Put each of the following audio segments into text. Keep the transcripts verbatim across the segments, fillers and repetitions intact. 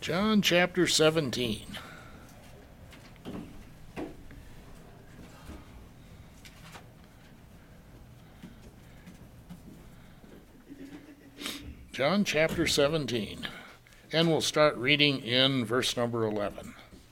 John chapter seventeen. John chapter seventeen. And we'll start reading in verse number eleven.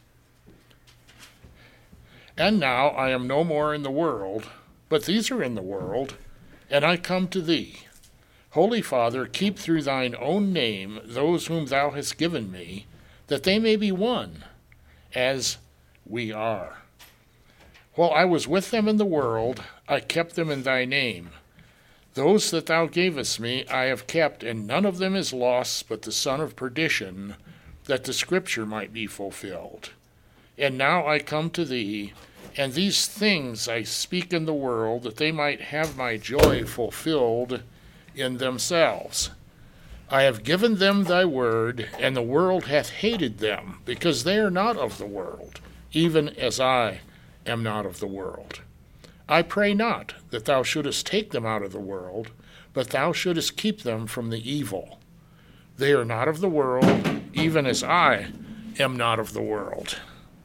And now I am no more in the world, but these are in the world, and I come to thee. Holy Father, keep through thine own name those whom thou hast given me, that they may be one, as we are. While I was with them in the world, I kept them in thy name. Those that thou gavest me I have kept, and none of them is lost but the son of perdition, that the scripture might be fulfilled. And now I come to thee, and these things I speak in the world, that they might have my joy fulfilled in themselves. I have given them thy word, and the world hath hated them, because they are not of the world, even as I am not of the world. I pray not that thou shouldest take them out of the world, but thou shouldest keep them from the evil. They are not of the world, even as I am not of the world.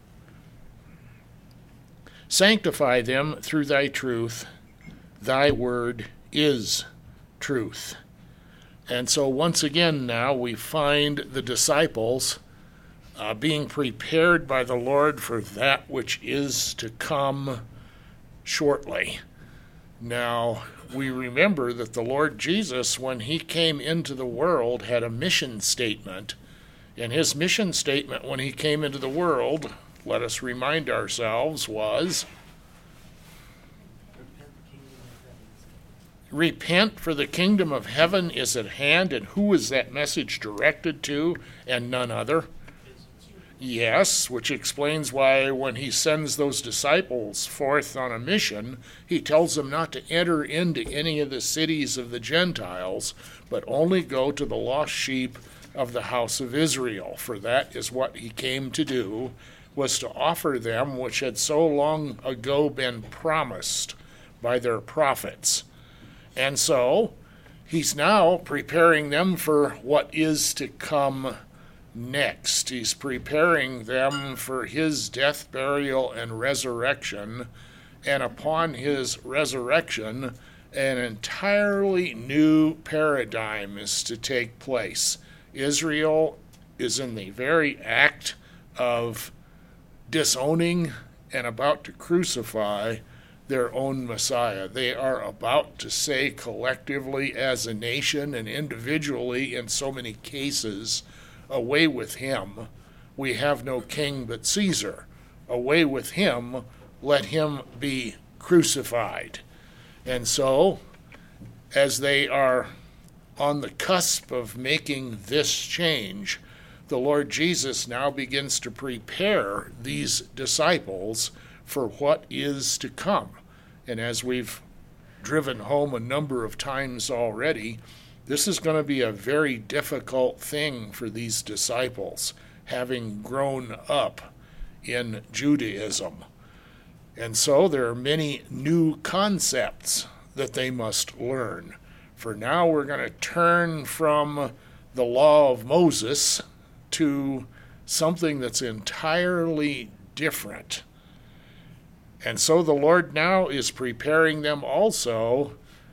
Sanctify them through thy truth. Thy word is truth. And so once again now we find the disciples uh, being prepared by the Lord for that which is to come shortly. Now, we remember that the Lord Jesus, when he came into the world, had a mission statement. And his mission statement when he came into the world, let us remind ourselves, was, repent, for the kingdom of heaven is at hand. And who is that message directed to? And none other. Yes, which explains why when he sends those disciples forth on a mission, he tells them not to enter into any of the cities of the Gentiles, but only go to the lost sheep of the house of Israel. For that is what he came to do, was to offer them which had so long ago been promised by their prophets. And so he's now preparing them for what is to come next. He's preparing them for his death, burial, and resurrection. And upon his resurrection, an entirely new paradigm is to take place. Israel is in the very act of disowning and about to crucify their own Messiah. They are about to say collectively as a nation and individually in so many cases, away with him, we have no king but Caesar. Away with him, let him be crucified. And so, as they are on the cusp of making this change, the Lord Jesus now begins to prepare these disciples for what is to come. And as we've driven home a number of times already, this is going to be a very difficult thing for these disciples, having grown up in Judaism. And so there are many new concepts that they must learn. For now we're going to turn from the law of Moses to something that's entirely different. And so the Lord now is preparing them also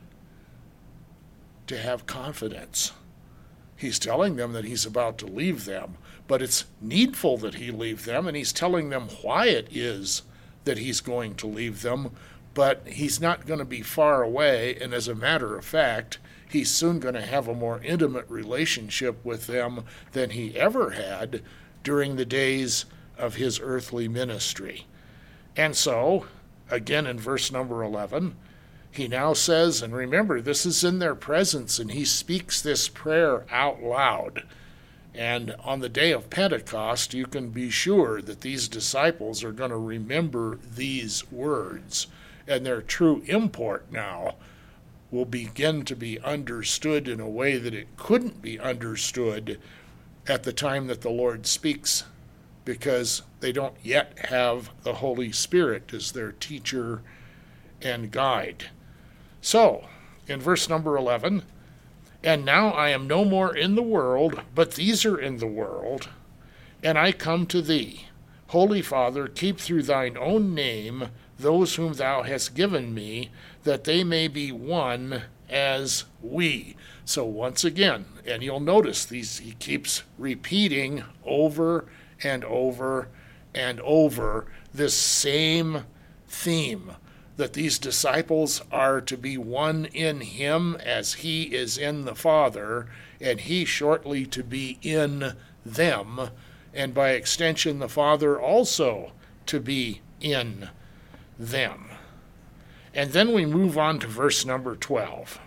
to have confidence. He's telling them that he's about to leave them, but it's needful that he leave them, and he's telling them why it is that he's going to leave them, but he's not going to be far away, and as a matter of fact, he's soon going to have a more intimate relationship with them than he ever had during the days of his earthly ministry. And so, again in verse number eleven, he now says, and remember, this is in their presence, and he speaks this prayer out loud. And on the day of Pentecost, you can be sure that these disciples are going to remember these words, and their true import now will begin to be understood in a way that it couldn't be understood at the time that the Lord speaks, because they don't yet have the Holy Spirit as their teacher and guide. So, in verse number eleven, and now I am no more in the world, but these are in the world, and I come to thee. Holy Father, keep through thine own name those whom thou hast given me, that they may be one as we. So once again, and you'll notice these he keeps repeating over and over and over this same theme, that these disciples are to be one in him as he is in the Father, and he shortly to be in them, and by extension the Father also to be in them. And then we move on to verse number twelve.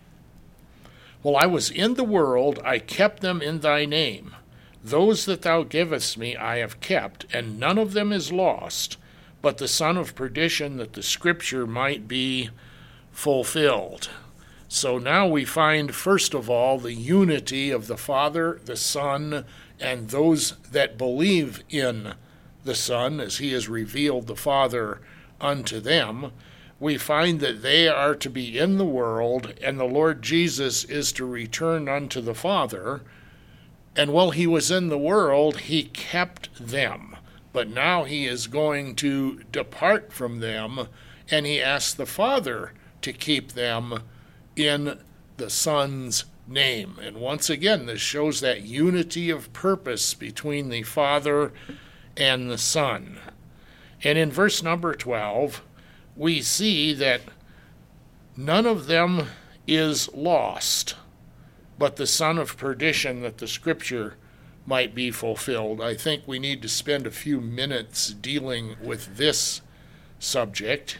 While I was in the world, I kept them in thy name. Those that thou givest me I have kept, and none of them is lost, but the son of perdition, that the scripture might be fulfilled. So now we find, first of all, the unity of the Father, the Son, and those that believe in the Son, as he has revealed the Father unto them. We find that they are to be in the world, and the Lord Jesus is to return unto the Father. And while he was in the world, he kept them. But now he is going to depart from them, and he asks the Father to keep them in the Son's name. And once again, this shows that unity of purpose between the Father and the Son. And in verse number twelve, we see that none of them is lost, but the son of perdition, that the scripture might be fulfilled. I think we need to spend a few minutes dealing with this subject,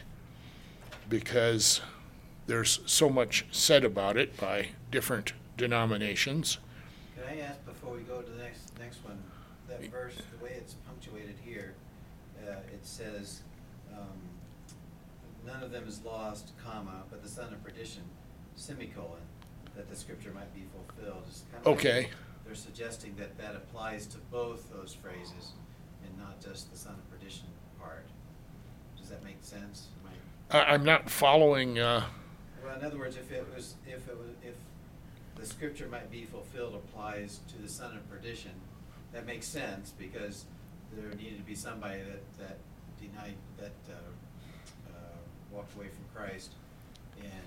because there's so much said about it by different denominations. Can I ask before we go to the next next one, that verse, the way it's punctuated here, uh, it says, um, none of them is lost, comma, but the son of perdition, semicolon, that the scripture might be fulfilled. It's kind of Okay. like they're suggesting that that applies to both those phrases and not just the son of perdition part. Does that make sense? Am I- I, I'm not following. Uh, Well, in other words, if it was, if it was, if the scripture might be fulfilled applies to the son of perdition, that makes sense, because there needed to be somebody that, that denied, that uh, uh, walked away from Christ and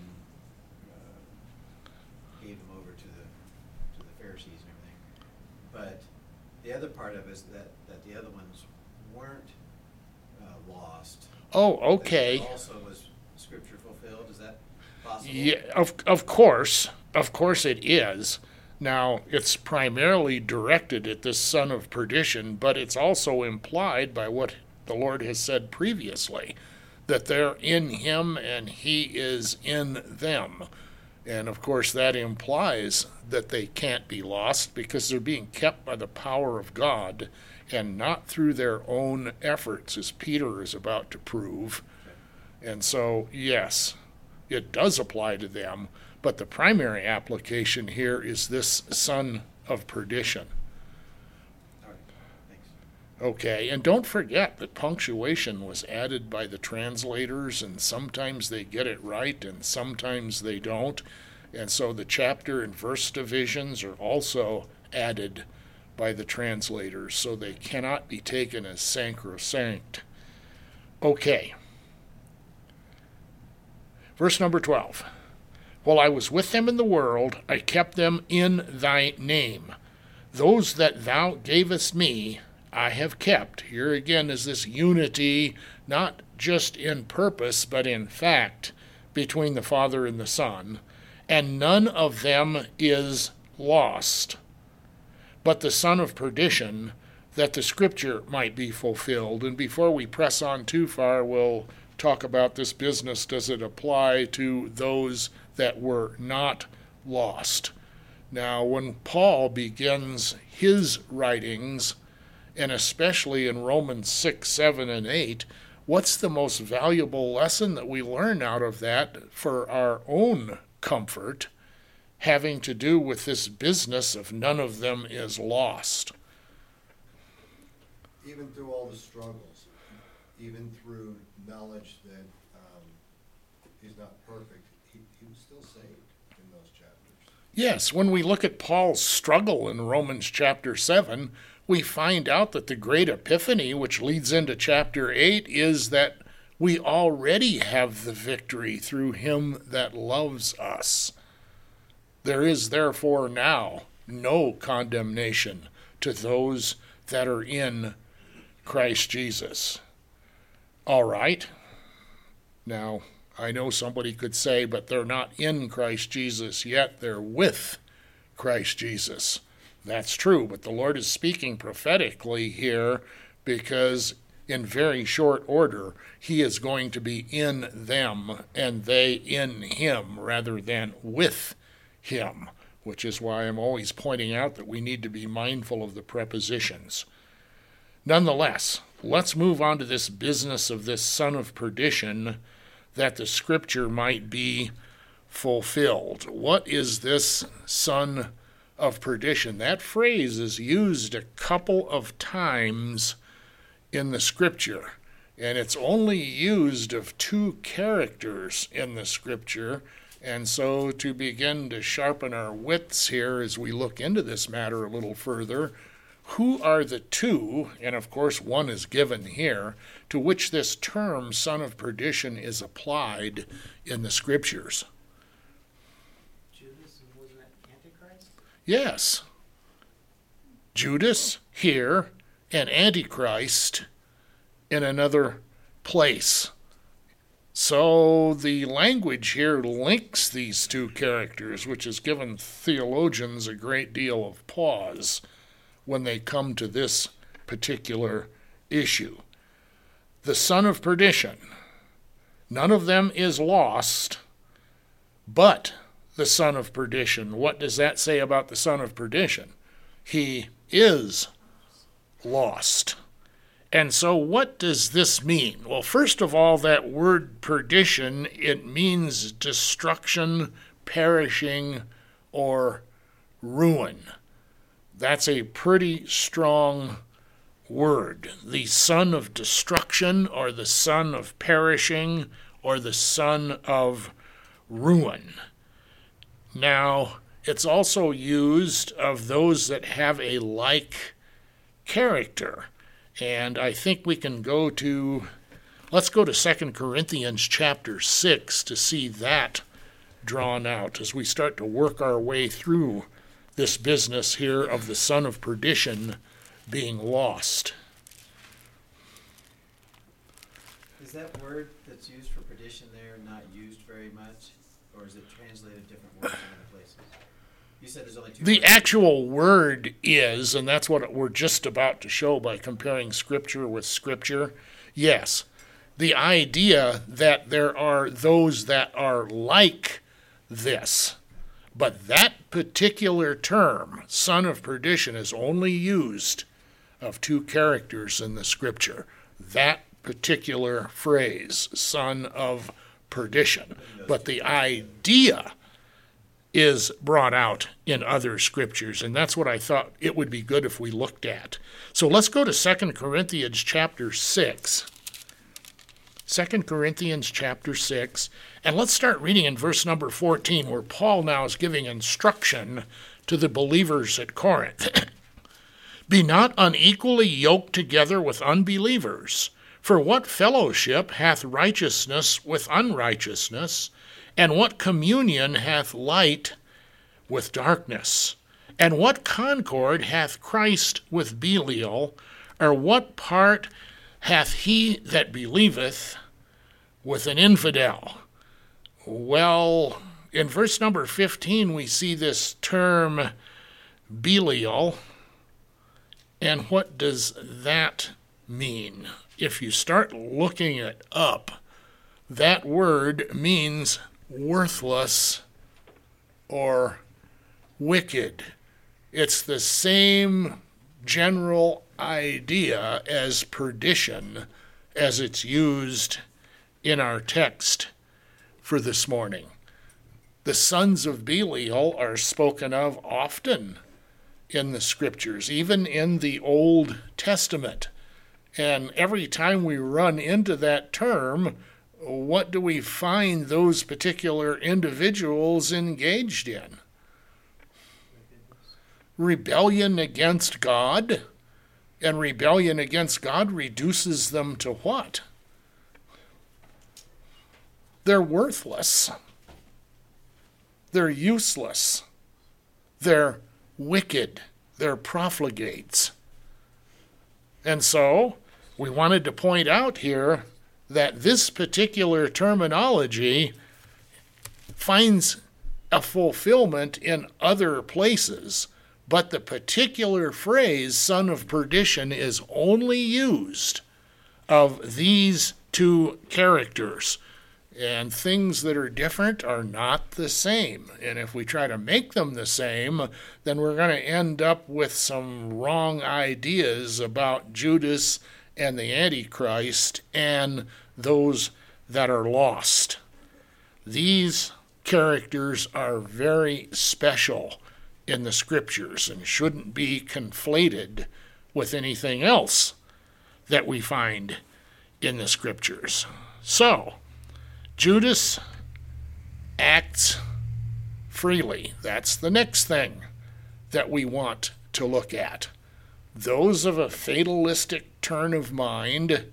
uh, gave him over to the to the Pharisees and everything. But the other part of it is that, that the other ones weren't uh, lost. oh, okay. That also was scripture fulfilled. Is that possible? Yeah, of of course, of course it is. Now, it's primarily directed at this son of perdition, but it's also implied by what the Lord has said previously, that they're in him and he is in them. And of course that implies that they can't be lost, because they're being kept by the power of God and not through their own efforts, as Peter is about to prove. And so, yes, it does apply to them, but the primary application here is this son of perdition. All right, thanks. Okay, and don't forget that punctuation was added by the translators, and sometimes they get it right and sometimes they don't. And so the chapter and verse divisions are also added by the translators, so they cannot be taken as sacrosanct. Okay. Verse number twelve. While I was with them in the world, I kept them in thy name. Those that thou gavest me, I have kept. Here again is this unity, not just in purpose, but in fact, between the Father and the Son. And none of them is lost, but the son of perdition, that the scripture might be fulfilled. And before we press on too far, we'll talk about this business. Does it apply to those that were not lost? Now, when Paul begins his writings, and especially in Romans six, seven, and eight, what's the most valuable lesson that we learn out of that for our own comfort, having to do with this business of none of them is lost? Even through all the struggles, even through knowledge that um, he's not perfect, he, he was still saved in those chapters. Yes, when we look at Paul's struggle in Romans chapter seven, we find out that the great epiphany, which leads into chapter eight, is that we already have the victory through him that loves us. There is therefore now no condemnation to those that are in Christ Jesus. All right. Now, I know somebody could say, but they're not in Christ Jesus yet. They're with Christ Jesus. That's true, but the Lord is speaking prophetically here because in very short order, he is going to be in them and they in him rather than with him, which is why I'm always pointing out that we need to be mindful of the prepositions. Nonetheless, let's move on to this business of this son of perdition, that the scripture might be fulfilled. What is this son of perdition? That phrase is used a couple of times in the scripture, and it's only used of two characters in the scripture. And so to begin to sharpen our wits here as we look into this matter a little further, who are the two, and of course one is given here, to which this term son of perdition is applied in the scriptures? Judas, and wasn't that Antichrist? Yes. Judas here and Antichrist in another place. So the language here links these two characters, which has given theologians a great deal of pause when they come to this particular issue. The son of perdition, none of them is lost, but the son of perdition. What does that say about the son of perdition? He is lost. And so what does this mean? Well, first of all, that word perdition, it means destruction, perishing, or ruin. That's a pretty strong word. The son of destruction, or the son of perishing, or the son of ruin. Now, it's also used of those that have a like character. And I think we can go to, let's go to Second Corinthians chapter six to see that drawn out as we start to work our way through this business here of the son of perdition being lost. Is that word that's used for perdition there not used very much? Or is it translated different words in other places? You said there's only two The words. actual word is, and that's what we're just about to show by comparing Scripture with Scripture, yes, the idea that there are those that are like this. But that particular term, son of perdition, is only used of two characters in the Scripture. That particular phrase, son of perdition. But the idea is brought out in other scriptures, and that's what I thought it would be good if we looked at. So let's go to Second Corinthians chapter six. Second Corinthians chapter six, and let's start reading in verse number fourteen, where Paul now is giving instruction to the believers at Corinth. Be not unequally yoked together with unbelievers. For what fellowship hath righteousness with unrighteousness? And what communion hath light with darkness? And what concord hath Christ with Belial? Or what part hath he that believeth with an infidel? Well, in verse number fifteen, we see this term Belial. And what does that mean? If you start looking it up, that word means worthless or wicked. It's the same general idea as perdition as it's used in our text for this morning. The sons of Belial are spoken of often in the scriptures, even in the Old Testament. And every time we run into that term, what do we find those particular individuals engaged in? rebellion against God, and rebellion against God reduces them to what? They're worthless. They're useless. They're wicked. They're profligates. And so, we wanted to point out here that this particular terminology finds a fulfillment in other places, but the particular phrase, son of perdition, is only used of these two characters. And things that are different are not the same. And if we try to make them the same, then we're going to end up with some wrong ideas about Judas and the Antichrist and those that are lost. These characters are very special in the Scriptures and shouldn't be conflated with anything else that we find in the Scriptures. So, Judas acts freely. That's the next thing that we want to look at. Those of a fatalistic turn of mind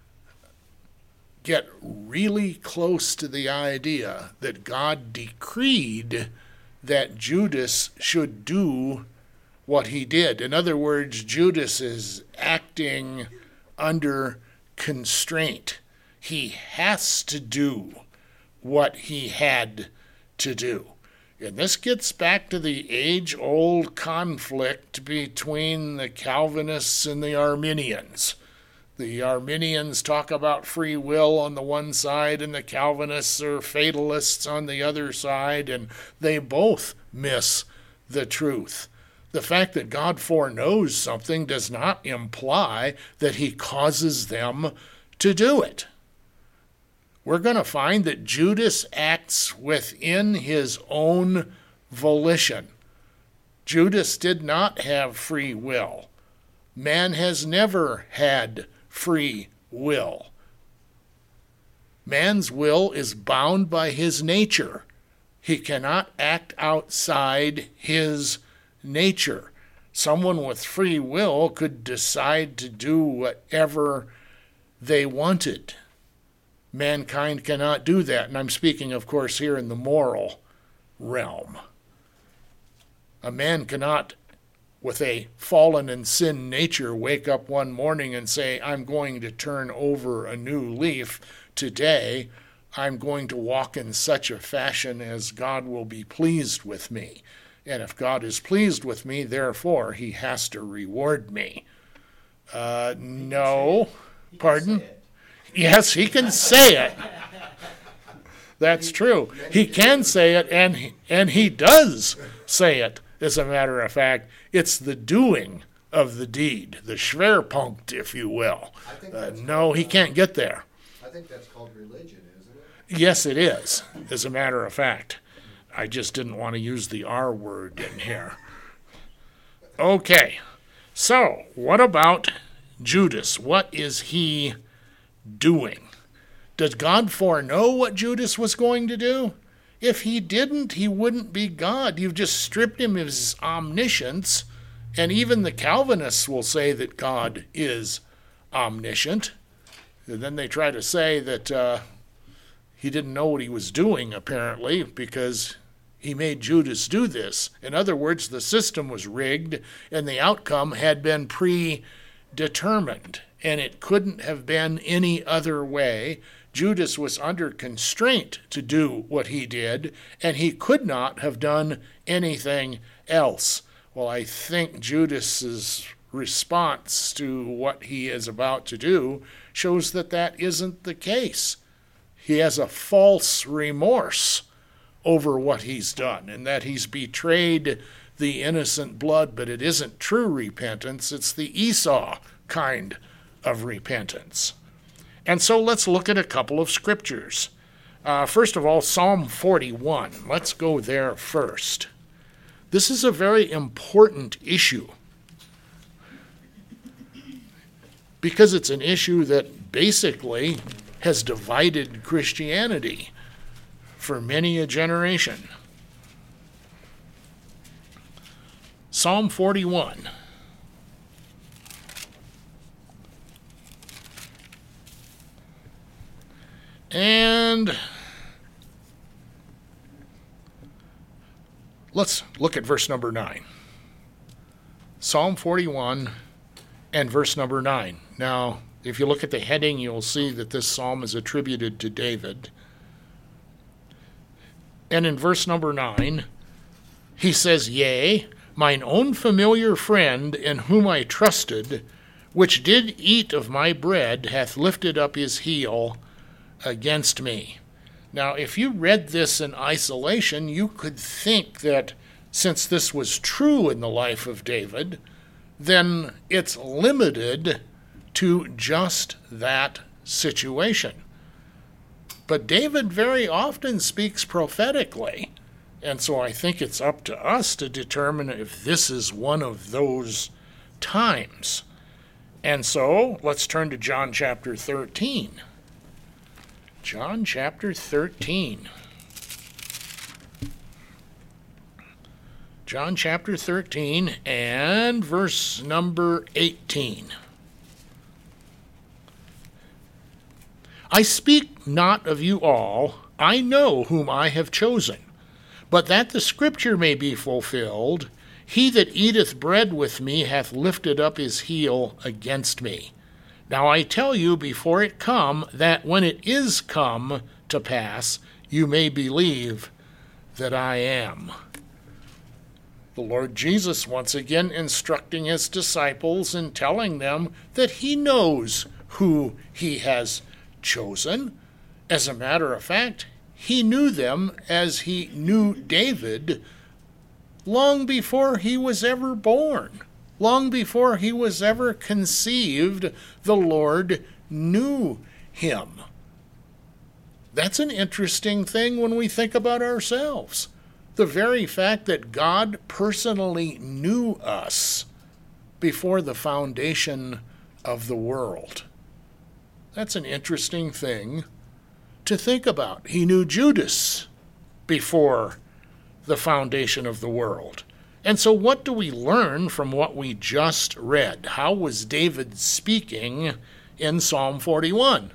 get really close to the idea that God decreed that Judas should do what he did. In other words, Judas is acting under constraint. He has to do what he had to do. And this gets back to the age-old conflict between the Calvinists and the Arminians. The Arminians talk about free will on the one side, and the Calvinists are fatalists on the other side, and they both miss the truth. The fact that God foreknows something does not imply that he causes them to do it. We're going to find that Judas acts within his own volition. Judas did not have free will. Man has never had free will. Man's will is bound by his nature. He cannot act outside his nature. Someone with free will could decide to do whatever they wanted. Mankind cannot do that, and I'm speaking, of course, here in the moral realm. A man cannot, with a fallen and sin nature, wake up one morning and say, I'm going to turn over a new leaf today. I'm going to walk in such a fashion as God will be pleased with me. And if God is pleased with me, therefore, he has to reward me. Uh, no. Pardon? Yes, he can say it. That's true. He can say it, and he, and he does say it, as a matter of fact. It's the doing of the deed, the Schwerpunkt, if you will. Uh, no, he can't get there. I think that's called religion, isn't it? Yes, it is, as a matter of fact. I just didn't want to use the R word in here. Okay, so what about Judas? What is he doing? Did God foreknow what Judas was going to do? If he didn't, he wouldn't be God. You've just stripped him of his omniscience, and even the Calvinists will say that God is omniscient. And then they try to say that uh, he didn't know what he was doing, apparently, because he made Judas do this. In other words, the system was rigged, and the outcome had been predetermined. And it couldn't have been any other way. Judas was under constraint to do what he did, and he could not have done anything else. Well, I think Judas's response to what he is about to do shows that that isn't the case. He has a false remorse over what he's done, and that he's betrayed the innocent blood, but it isn't true repentance. It's the Esau kind of repentance. And so let's look at a couple of scriptures. Uh, first of all, Psalm forty-one. Let's go there first. This is a very important issue because it's an issue that basically has divided Christianity for many a generation. Psalm forty-one. And let's look at verse number nine. Psalm forty-one and verse number nine. Now, if you look at the heading, you'll see that this psalm is attributed to David. And in verse number nine, he says, Yea, mine own familiar friend in whom I trusted, which did eat of my bread, hath lifted up his heel against me. Now, if you read this in isolation, you could think that since this was true in the life of David, then it's limited to just that situation. But David very often speaks prophetically, and so I think it's up to us to determine if this is one of those times. And so, let's turn to John chapter thirteen. John chapter thirteen. John chapter thirteen and verse number eighteen. I speak not of you all, I know whom I have chosen, but that the scripture may be fulfilled, he that eateth bread with me hath lifted up his heel against me. Now I tell you before it come, that when it is come to pass, you may believe that I am. The Lord Jesus once again instructing his disciples and telling them that he knows who he has chosen. As a matter of fact, he knew them as he knew David long before he was ever born. Long before he was ever conceived, the Lord knew him. That's an interesting thing when we think about ourselves. The very fact that God personally knew us before the foundation of the world. That's an interesting thing to think about. He knew Judas before the foundation of the world. And so what do we learn from what we just read? How was David speaking in Psalm forty-one?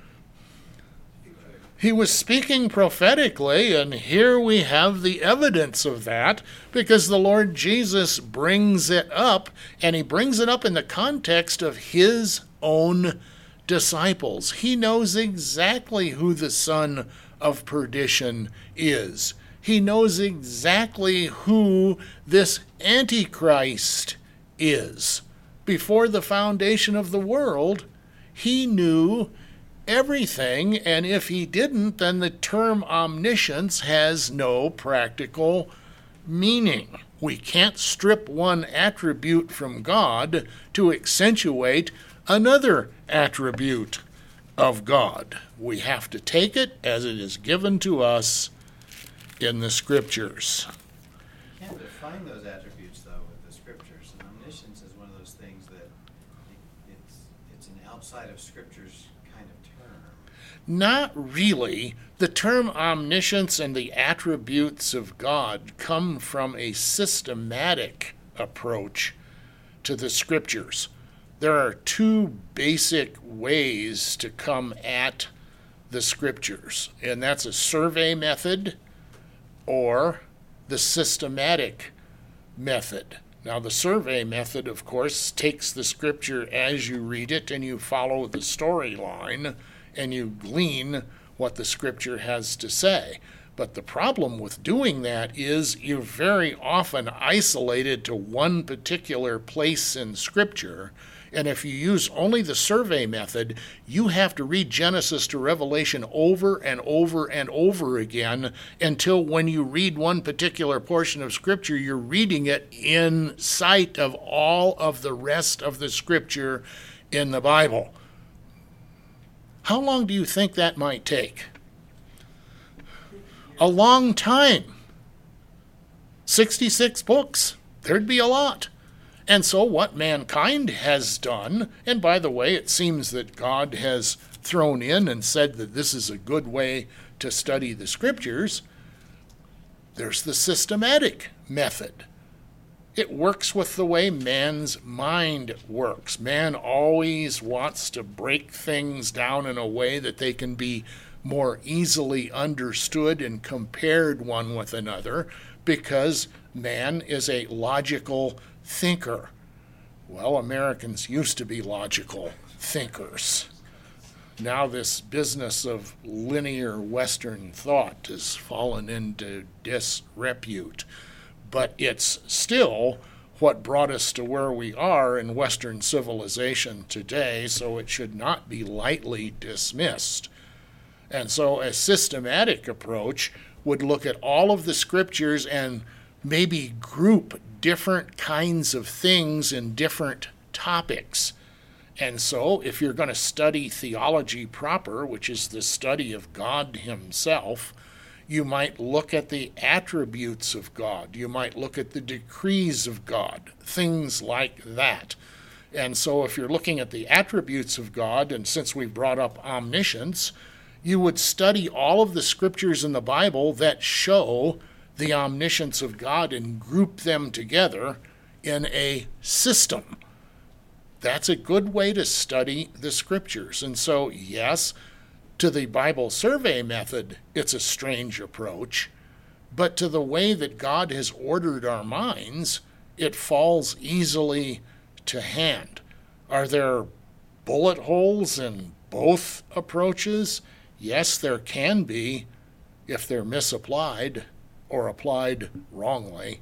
He was speaking prophetically, and here we have the evidence of that, because the Lord Jesus brings it up, and he brings it up in the context of his own disciples. He knows exactly who the son of perdition is. He knows exactly who this Antichrist is. Before the foundation of the world, he knew everything, and if he didn't, then the term omniscience has no practical meaning. We can't strip one attribute from God to accentuate another attribute of God. We have to take it as it is given to us in the Scriptures. You can't define those attributes, though, with the Scriptures. And omniscience is one of those things that it, it's, it's an outside of Scriptures kind of term. Not really. The term omniscience and the attributes of God come from a systematic approach to the Scriptures. There are two basic ways to come at the Scriptures, and that's a survey method or the systematic method. Now, the survey method, of course, takes the Scripture as you read it, and you follow the storyline, and you glean what the Scripture has to say. But the problem with doing that is you're very often isolated to one particular place in Scripture. And if you use only the survey method, you have to read Genesis to Revelation over and over and over again until when you read one particular portion of Scripture, you're reading it in sight of all of the rest of the Scripture in the Bible. How long do you think that might take? A long time. sixty-six books. There'd be a lot. And so what mankind has done, and by the way, it seems that God has thrown in and said that this is a good way to study the Scriptures, there's the systematic method. It works with the way man's mind works. Man always wants to break things down in a way that they can be more easily understood and compared one with another, because man is a logical thinker. Well, Americans used to be logical thinkers. Now this business of linear Western thought has fallen into disrepute. But it's still what brought us to where we are in Western civilization today, so it should not be lightly dismissed. And so a systematic approach would look at all of the scriptures and maybe group different kinds of things in different topics. And so if you're going to study theology proper, which is the study of God himself, you might look at the attributes of God. You might look at the decrees of God, things like that. And so if you're looking at the attributes of God, and since we've brought up omniscience, you would study all of the scriptures in the Bible that show the omniscience of God and group them together in a system. That's a good way to study the scriptures. And so, yes, to the Bible survey method, it's a strange approach, but to the way that God has ordered our minds, it falls easily to hand. Are there bullet holes in both approaches? Yes, there can be if they're misapplied or applied wrongly.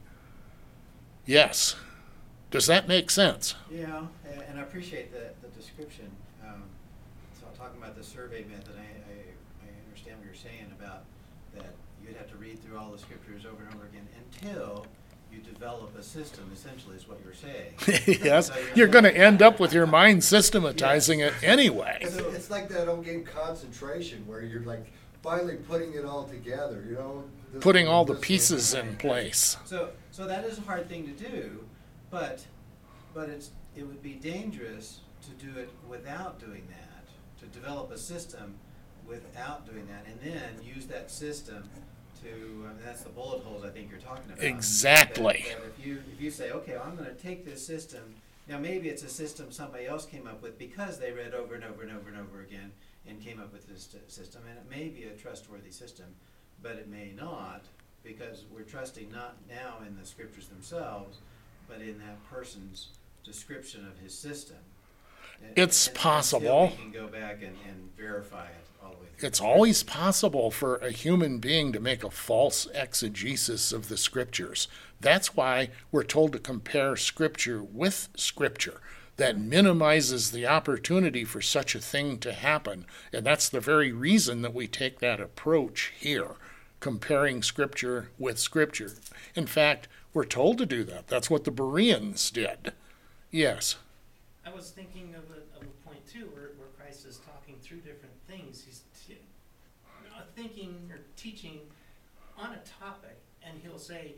Yes. Does that make sense? Yeah, and, and I appreciate the, the description. Um, so talking about the survey method, I, I, I understand what you're saying about that you'd have to read through all the scriptures over and over again until you develop a system, essentially is what you're saying. Yes, So you're going to end up with your mind systematizing it anyway. It's, it's like that old game Concentration, where you're like finally putting it all together, you know? This Putting one, all the this one. pieces in place. So, so that is a hard thing to do, but, but it's, it would be dangerous to do it without doing that, to develop a system without doing that, and then use that system to, I mean, that's the bullet holes I think you're talking about. Exactly. That, that if you, if you say, okay, well, I'm gonna take this system, now maybe it's a system somebody else came up with because they read over and over and over and over again and came up with this t- system, and it may be a trustworthy system, but it may not, because we're trusting not now in the scriptures themselves, but in that person's description of his system. And- It's and- possible. Until we can go back and, and verify it all the way through. It's always possible for a human being to make a false exegesis of the scriptures. That's why we're told to compare scripture with scripture. That minimizes the opportunity for such a thing to happen. And that's the very reason that we take that approach here, comparing scripture with scripture. In fact, we're told to do that. That's what the Bereans did. Yes. I was thinking of a, of a point too, where, where Christ is talking through different things. He's t- uh, thinking or teaching on a topic, and he'll say,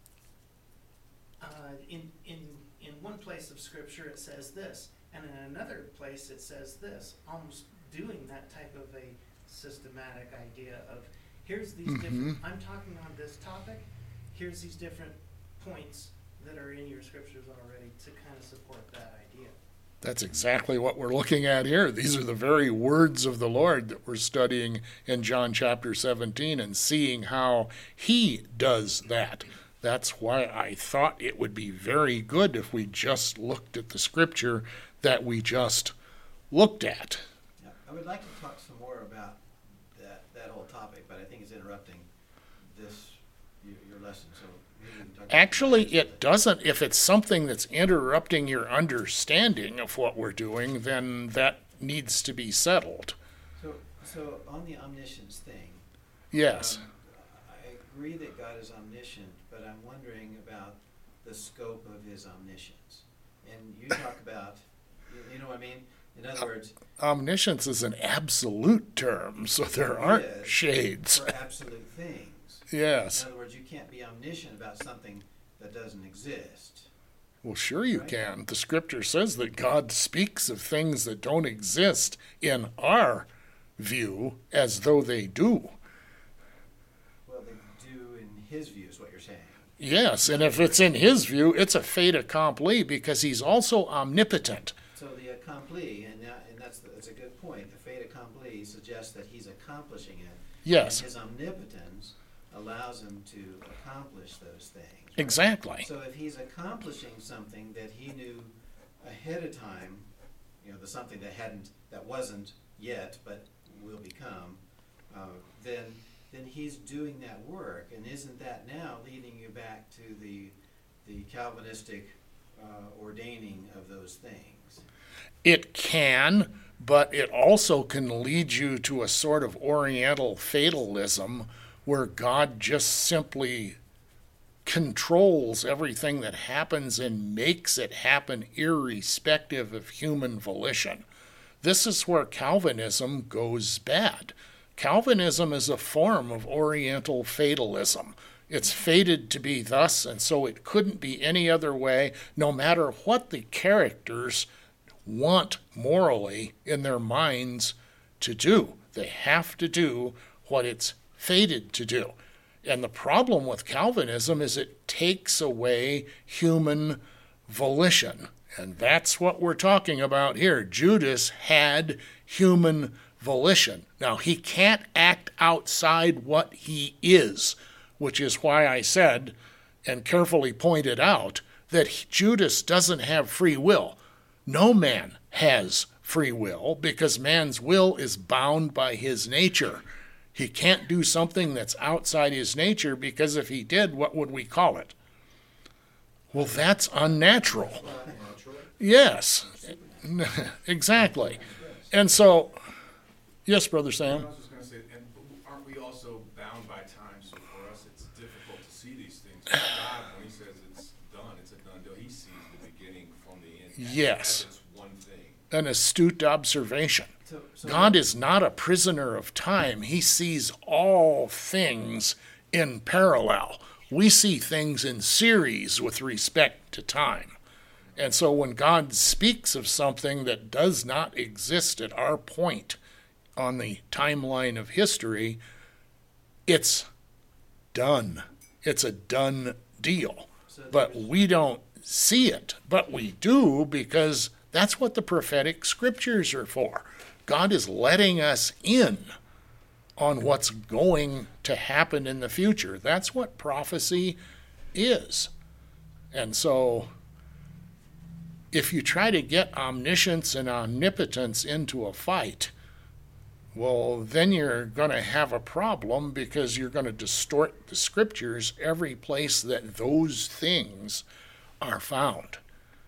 uh, in in in one place of Scripture it says this, and in another place it says this. Almost doing that type of a systematic idea of here's these Mhm. different. I'm talking on this topic. Here's these different points that are in your scriptures already to kind of support that idea. That's exactly what we're looking at here. These are the very words of the Lord that we're studying in John chapter seventeen and seeing how he does that. That's why I thought it would be very good if we just looked at the scripture that we just looked at. Yeah, I would like to talk some more about that, that whole topic, but I think it's interrupting this, your, your lesson, so maybe we can talk about Actually, that. it doesn't. If it's something that's interrupting your understanding of what we're doing, then that needs to be settled. So, so on the omniscience thing. Yes. um, I agree that God is omniscient, but I'm wondering about the scope of his omniscience. And you talk about, you, you know what I mean? In other words, Omniscience is an absolute term, so there aren't is shades. for absolute things. Yes. In other words, you can't be omniscient about something that doesn't exist. Well, sure you Right. can. The scripture says that God speaks of things that don't exist in our view as though they do. Well, they do in his view is what you're saying. Yes, and if it's in his view, it's a fait accompli because he's also omnipotent. So the accompli, and that, and that's, the- that's a good point, the fait accompli suggests that he's accomplishing it. Yes. And his omnipotence allows him to accomplish those things. right? Exactly. So if he's accomplishing something that he knew ahead of time, you know, the something that hadn't, that wasn't yet, but will become, uh, then, then he's doing that work. And isn't that now leading you back to the, the Calvinistic uh, ordaining of those things? It can, but it also can lead you to a sort of Oriental fatalism where God just simply controls everything that happens and makes it happen irrespective of human volition. This is where Calvinism goes bad. Calvinism is a form of Oriental fatalism. It's fated to be thus, and so it couldn't be any other way, no matter what the characters want morally in their minds to do. They have to do what it's fated to do. And the problem with Calvinism is it takes away human volition. And that's what we're talking about here. Judas had human volition. Now, he can't act outside what he is, which is why I said and carefully pointed out that Judas doesn't have free will. No man has free will because man's will is bound by his nature. He can't do something that's outside his nature because if he did, what would we call it? Well, that's unnatural. Not natural. Yes, exactly. And so, yes, Brother I Sam? was just going to say, and aren't we also bound by time? So for us, it's difficult to see these things. For God, when He says it's done, it's a done deal. He sees the beginning from the end. Yes. As it's one thing. An astute observation. So, so God is not a prisoner of time. He sees all things in parallel. We see things in series with respect to time. And so when God speaks of something that does not exist at our point on the timeline of history, it's done. It's a done deal. So But there's- we don't see it. But we do because that's what the prophetic scriptures are for. God is letting us in on what's going to happen in the future. That's what prophecy is. And so if you try to get omniscience and omnipotence into a fight, well, then you're going to have a problem because you're going to distort the scriptures every place that those things are found.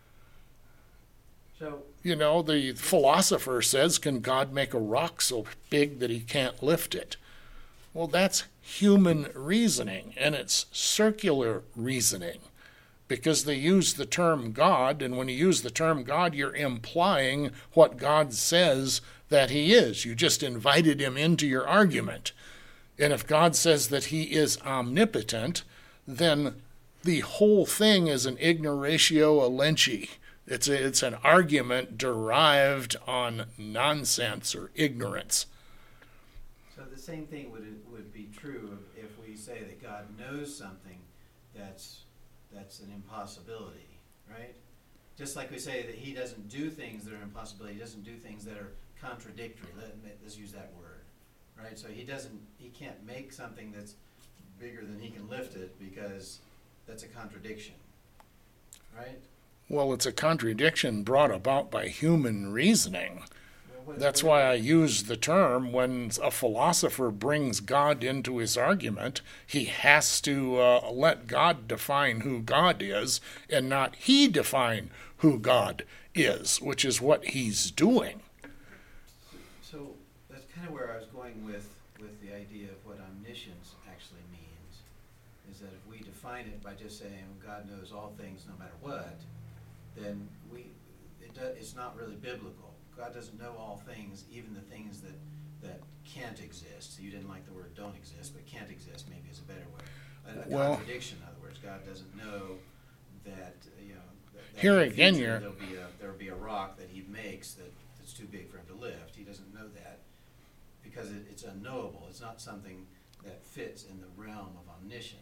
So, You know, the philosopher says, can God make a rock so big that he can't lift it? Well, that's human reasoning, and it's circular reasoning, because they use the term God, and when you use the term God, you're implying what God says that he is. You just invited him into your argument. And if God says that he is omnipotent, then the whole thing is an ignoratio elenchi. It's, a, it's an argument derived on nonsense or ignorance. so the same thing would, would be true if we say that God knows something that's, that's an impossibility, right? Just like we say that he doesn't do things that are impossibility, he doesn't do things that are contradictory. Let, let's use that word, right? So he doesn't, he can't make something that's bigger than he can lift it because that's a contradiction, right? Well, it's a contradiction brought about by human reasoning. Well, what- That's what- why I use the term when a philosopher brings God into his argument, he has to uh, let God define who God is and not he define who God is, which is what he's doing. So that's kind of where I was going with, with the idea of what omniscience actually means, is that if we define it by just saying God knows all things no matter what, then we, it does, it's not really biblical. God doesn't know all things, even the things that, that can't exist. So you didn't like the word don't exist, but can't exist maybe is a better word. A, a Well- contradiction, in other words. God doesn't know that, you know, that, that Here in the again, future you're- there'll be a, there'll be a rock that he makes that, that's too big for him to lift. He doesn't know that because it, it's unknowable. It's not something that fits in the realm of omniscience.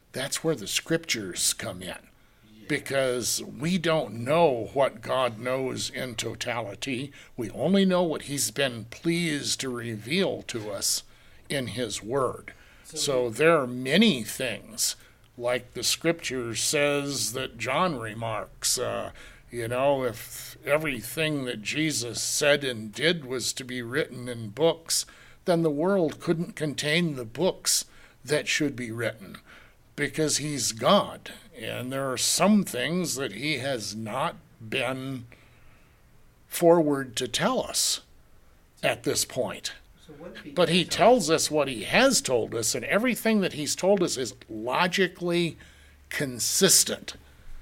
That's where the scriptures come in, because we don't know what God knows in totality. We only know what he's been pleased to reveal to us in his word. So there are many things, like the scripture says that John remarks, uh, you know, if everything that Jesus said and did was to be written in books, then the world couldn't contain the books that should be written, because he's God. And there are some things that he has not been forward to tell us at this point. So what if he But he did tell tells us what he has told us, and everything that he's told us is logically consistent.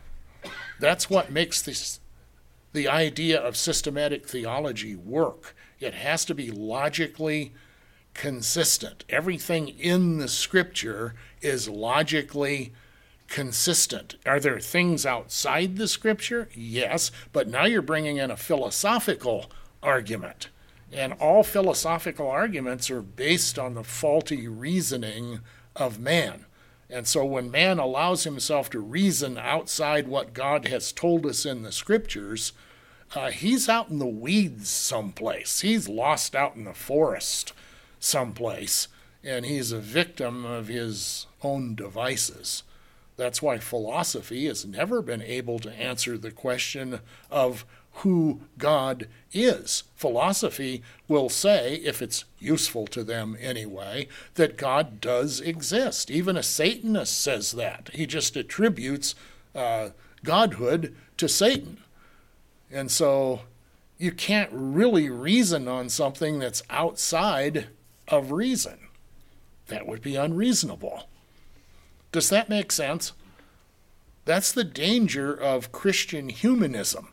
That's what makes this, the idea of systematic theology work. It has to be logically consistent. Everything in the scripture is logically consistent. Are there things outside the scripture? Yes, but now you're bringing in a philosophical argument. And all philosophical arguments are based on the faulty reasoning of man. And so when man allows himself to reason outside what God has told us in the scriptures, uh, he's out in the weeds someplace. He's lost out in the forest someplace, and he's a victim of his own devices. That's why philosophy has never been able to answer the question of who God is. Philosophy will say, if it's useful to them anyway, that God does exist. Even a Satanist says that. He just attributes uh, godhood to Satan. And so you can't really reason on something that's outside of reason. That would be unreasonable. Does that make sense? That's the danger of Christian humanism.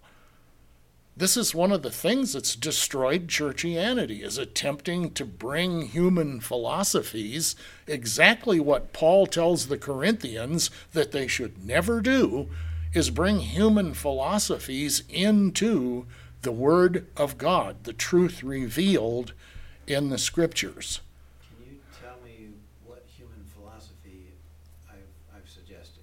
This is one of the things that's destroyed churchianity, is attempting to bring human philosophies, exactly what Paul tells the Corinthians that they should never do, is bring human philosophies into the Word of God, the truth revealed in the Scriptures. Can you tell me what human philosophy I've, I've suggested?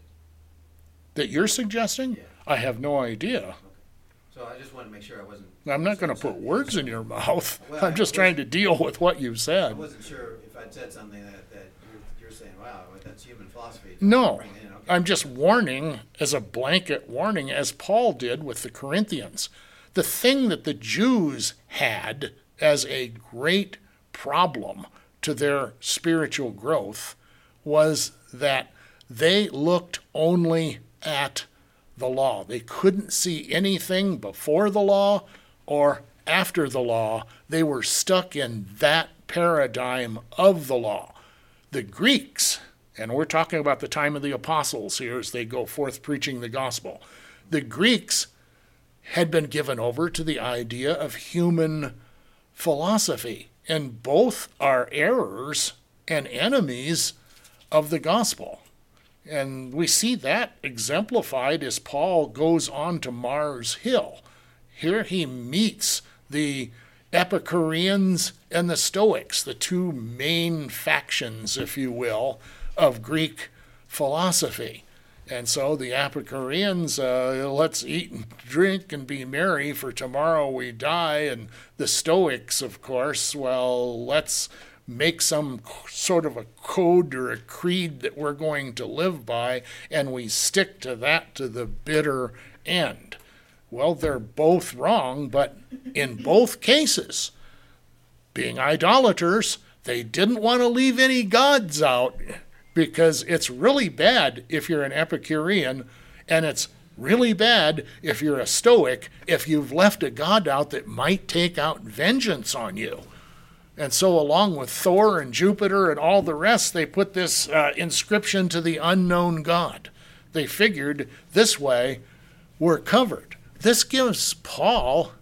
That you're suggesting? Yeah. I have no idea. Okay. So I just wanted to make sure I wasn't. I'm not going to put words in your mouth. Well, I'm just I trying to deal with what you've I said. wasn't sure if I'd said something that, that you're, you're saying, wow, that's human philosophy. No, Bring it in. Okay. I'm just warning as a blanket warning, as Paul did with the Corinthians. The thing that the Jews had as a great problem to their spiritual growth was that they looked only at the law. They couldn't see anything before the law or after the law. They were stuck in that paradigm of the law. The Greeks, and we're talking about the time of the apostles here as they go forth preaching the gospel, the Greeks had been given over to the idea of human philosophy, and both are errors and enemies of the gospel. And we see that exemplified as Paul goes on to Mars Hill. Here he meets the Epicureans and the Stoics, the two main factions, if you will, of Greek philosophy. And so the Epicureans, uh, let's eat and drink and be merry, for tomorrow we die. And the Stoics, of course, well, let's make some sort of a code or a creed that we're going to live by, and we stick to that to the bitter end. Well, they're both wrong, but in both cases, being idolaters, they didn't want to leave any gods out, because it's really bad if you're an Epicurean, and it's really bad if you're a Stoic, if you've left a god out that might take out vengeance on you. And so along with Thor and Jupiter and all the rest, they put this uh, inscription to the unknown god. They figured this way we're covered. This gives Paul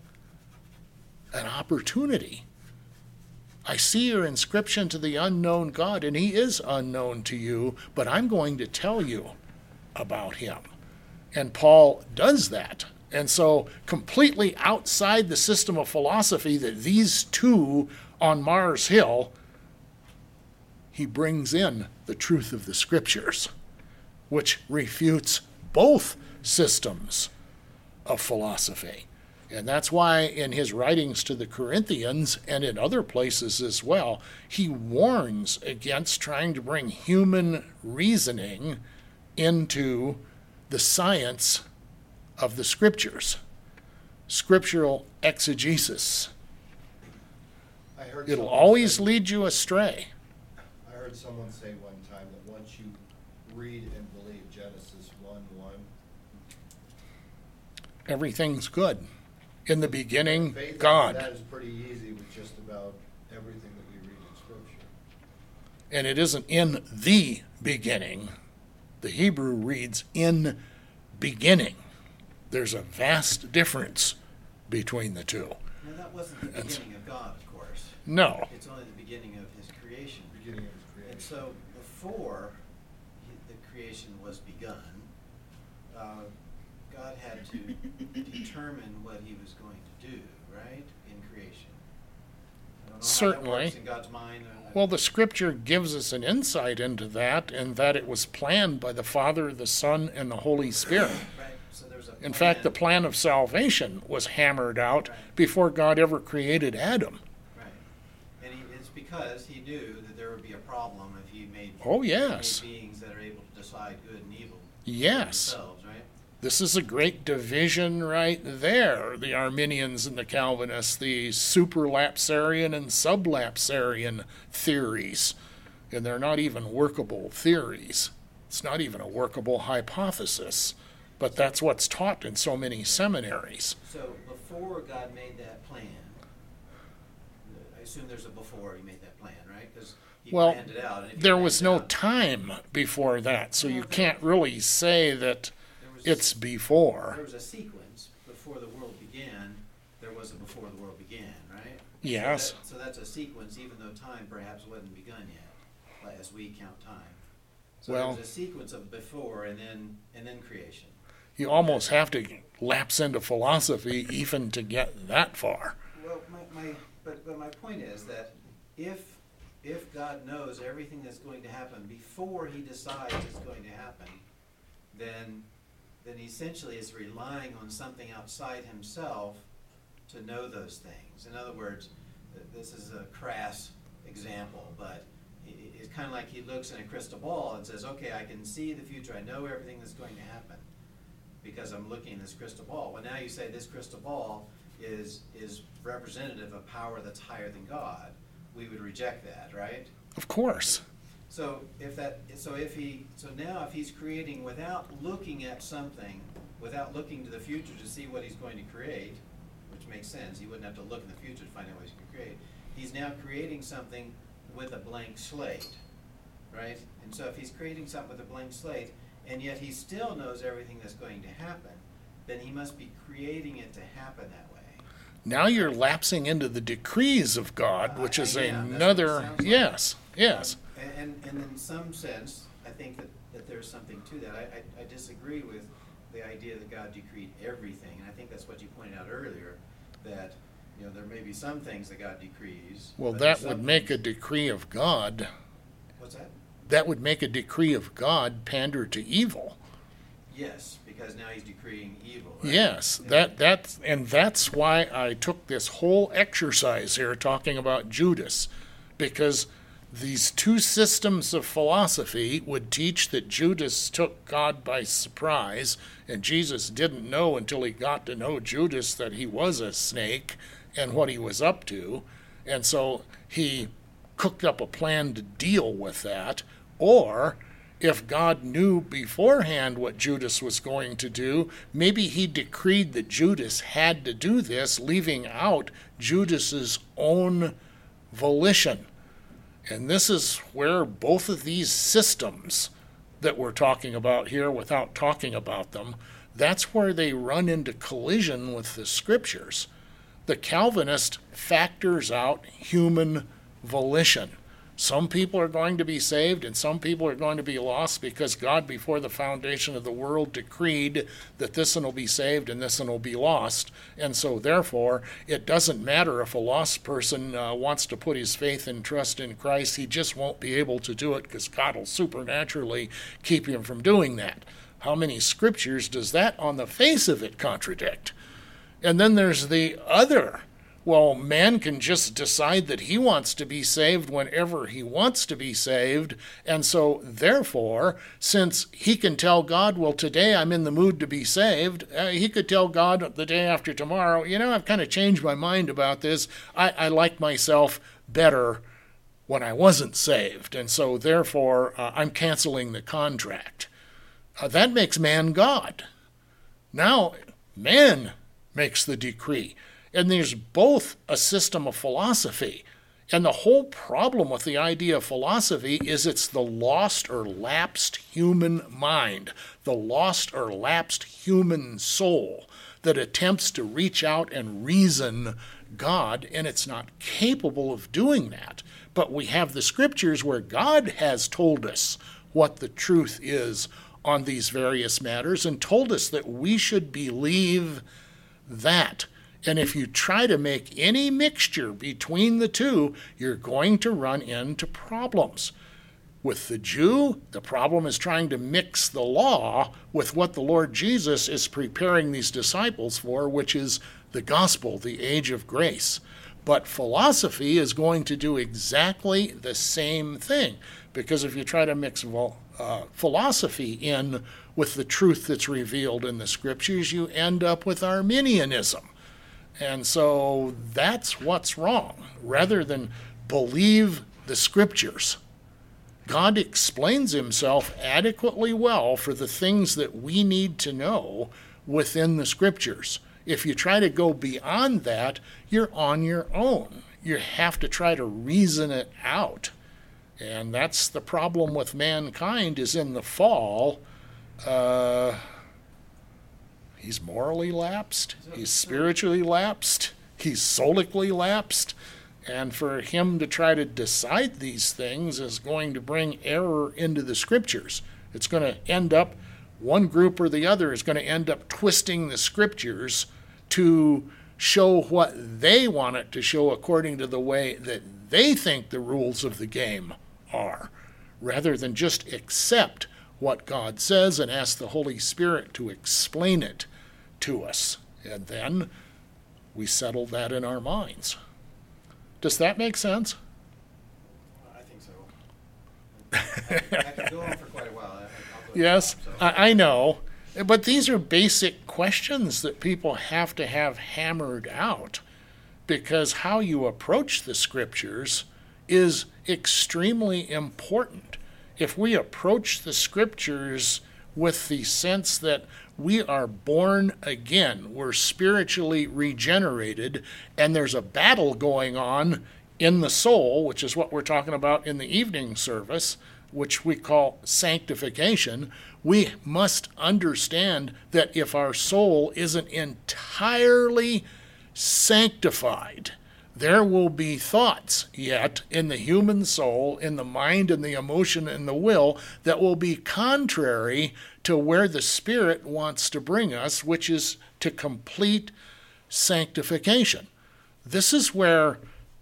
an opportunity. I see your inscription to the unknown God, and he is unknown to you, but I'm going to tell you about him. And Paul does that. And so completely outside the system of philosophy that these two on Mars Hill, he brings in the truth of the Scriptures. which refutes both systems of philosophy. And that's why in his writings to the Corinthians and in other places as well, he warns against trying to bring human reasoning into the science of the scriptures. Scriptural exegesis. I heard It'll someone always say- lead you astray. I heard someone say one time that once you read and believe Genesis one one, Everything's good. In the beginning, faith after God. that is pretty easy with just about everything that we read in Scripture. And it isn't in the beginning. The Hebrew reads in beginning. There's a vast difference between the two. Now, that wasn't the That's- beginning of God, of course. No. It's only the beginning of his creation. Beginning of his And creation. so before he- the creation was begun, uh, God had to determine what he was going to do, right, in creation. I don't know how that Certainly. works in God's mind. uh, Well, the scripture gives us an insight into that, and that it was planned by the Father, the Son, and the Holy Spirit. Right, so there's a In fact, the plan. plan of salvation was hammered out Right. before God ever created Adam. Right. And he, it's because he knew that there would be a problem if he made, Oh, yes. made beings that are able to decide good and evil Yes. themselves, right? This is a great division right there. The Arminians and the Calvinists, the superlapsarian and sublapsarian theories. And they're not even workable theories. It's not even a workable hypothesis. But that's what's taught in so many seminaries. So before God made that plan, I assume there's a before he made that plan, right? Because he Well, planned it out. and if he there planned was it no out- time before that, so you Well, can't really say that there was- it's before. There was a sequence before the world began. There was a before the world began, right? Yes. So, that, so that's a sequence, even though time perhaps wasn't begun yet, like as we count time. So Well- there's a sequence of before and then and then creation. You almost have to lapse into philosophy even to get that far. Well, my, my but but my point is that if if God knows everything that's going to happen before he decides it's going to happen, then then he essentially is relying on something outside himself to know those things. In other words, th- this is a crass example, but i- i- it's kind of like he looks in a crystal ball and says, okay, I can see the future, I know everything that's going to happen because I'm looking in this crystal ball. Well, now you say this crystal ball is is representative of power that's higher than God. We would reject that, right? Of course. So if that, so if he, so now if he's creating without looking at something, without looking to the future to see what he's going to create, which makes sense, he wouldn't have to look in the future to find out what he's going to create. He's now creating something with a blank slate, right? And so if he's creating something with a blank slate, and yet he still knows everything that's going to happen, then he must be creating it to happen that way. Now you're lapsing into the decrees of God, which I- is I am. That's what it another. sounds like. Yes, yes. And, and, and in some sense, I think that, that there's something to that. I, I, I disagree with the idea that God decreed everything, and I think that's what you pointed out earlier, that, you know, there may be some things that God decrees. Well, but that some would make a things- decree of God. What's that? That would make a decree of God pander to evil. Yes, because now he's decreeing evil, right? Yes, Yeah. that that's and that's why I took this whole exercise here talking about Judas, because these two systems of philosophy would teach that Judas took God by surprise, and Jesus didn't know until he got to know Judas that he was a snake and what he was up to, and so he cooked up a plan to deal with that. Or if God knew beforehand what Judas was going to do, maybe he decreed that Judas had to do this, leaving out Judas's own volition. And this is where both of these systems that we're talking about here, without talking about them, that's where they run into collision with the scriptures. The Calvinist factors out human volition. Some people are going to be saved and some people are going to be lost because God, before the foundation of the world, decreed that this one will be saved and this one will be lost. And so therefore, it doesn't matter if a lost person uh, wants to put his faith and trust in Christ. He just won't be able to do it because God will supernaturally keep him from doing that. How many scriptures does that on the face of it contradict? And then there's the other. Well, man can just decide that he wants to be saved whenever he wants to be saved. And so, therefore, since he can tell God, well, today I'm in the mood to be saved, uh, he could tell God the day after tomorrow, you know, I've kind of changed my mind about this. I, I like myself better when I wasn't saved. And so, therefore, uh, I'm canceling the contract. Uh, that makes man God. Now, man makes the decree. And there's both a system of philosophy. And the whole problem with the idea of philosophy is it's the lost or lapsed human mind, the lost or lapsed human soul that attempts to reach out and reason God, and it's not capable of doing that. But we have the scriptures where God has told us what the truth is on these various matters and told us that we should believe that. And if you try to make any mixture between the two, you're going to run into problems. With the Jew, the problem is trying to mix the law with what the Lord Jesus is preparing these disciples for, which is the gospel, the age of grace. But philosophy is going to do exactly the same thing, because if you try to mix uh, philosophy in with the truth that's revealed in the scriptures, you end up with Arminianism. And so that's what's wrong. Rather than believe the scriptures, God explains himself adequately well for the things that we need to know within the scriptures. If you try to go beyond that, you're on your own. You have to try to reason it out. And that's the problem with mankind, is in the fall, uh, he's morally lapsed, he's spiritually lapsed, he's solically lapsed, and for him to try to decide these things is going to bring error into the scriptures. It's going to end up, one group or the other is going to end up twisting the scriptures to show what they want it to show according to the way that they think the rules of the game are, rather than just accept what God says and ask the Holy Spirit to explain it to us. And then we settle that in our minds. Does that make sense? I think so. I, I could go on for quite a while. I, I'll go Yes, stop, so. I, I know. But these are basic questions that people have to have hammered out, because how you approach the scriptures is extremely important. If we approach the scriptures with the sense that we are born again, we're spiritually regenerated, and there's a battle going on in the soul, which is what we're talking about in the evening service, which we call sanctification, we must understand that if our soul isn't entirely sanctified, there will be thoughts yet in the human soul, in the mind and the emotion and the will, that will be contrary to where the Spirit wants to bring us, which is to complete sanctification. This is where,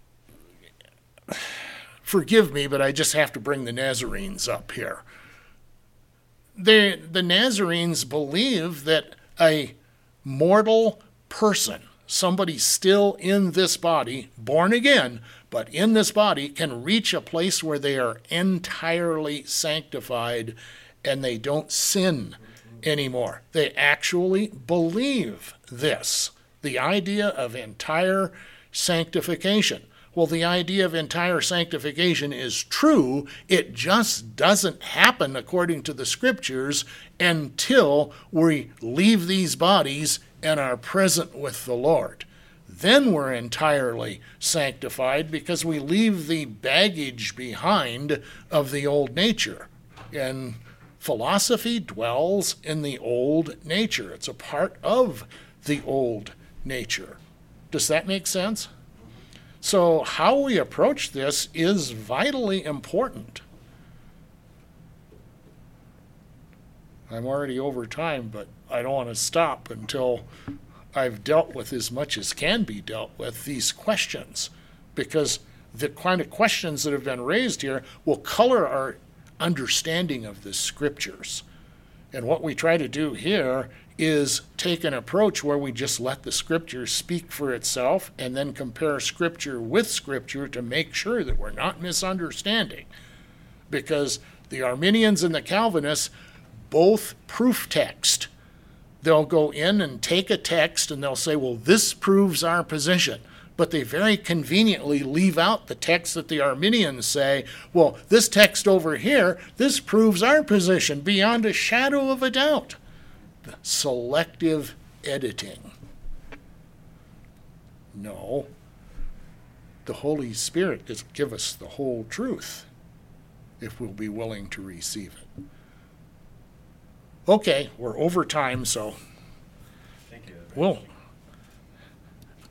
forgive me, but I just have to bring the Nazarenes up here. The, the Nazarenes believe that a mortal person, somebody still in this body, born again, but in this body, can reach a place where they are entirely sanctified and they don't sin anymore. They actually believe this, the idea of entire sanctification. Well, the idea of entire sanctification is true. It just doesn't happen according to the scriptures until we leave these bodies and are present with the Lord. Then we're entirely sanctified because we leave the baggage behind of the old nature. And philosophy dwells in the old nature. It's a part of the old nature. Does that make sense? So how we approach this is vitally important. I'm already over time, but I don't want to stop until I've dealt with as much as can be dealt with these questions, because the kind of questions that have been raised here will color our understanding of the scriptures. And what we try to do here is take an approach where we just let the scripture speak for itself and then compare scripture with scripture to make sure that we're not misunderstanding. Because the Arminians and the Calvinists both proof text. They'll go in and take a text and they'll say, well, this proves our position. But they very conveniently leave out the text that the Arminians say, well, this text over here, this proves our position beyond a shadow of a doubt. The selective editing. No. The Holy Spirit does give us the whole truth if we'll be willing to receive it. Okay, we're over time, so Thank you. we'll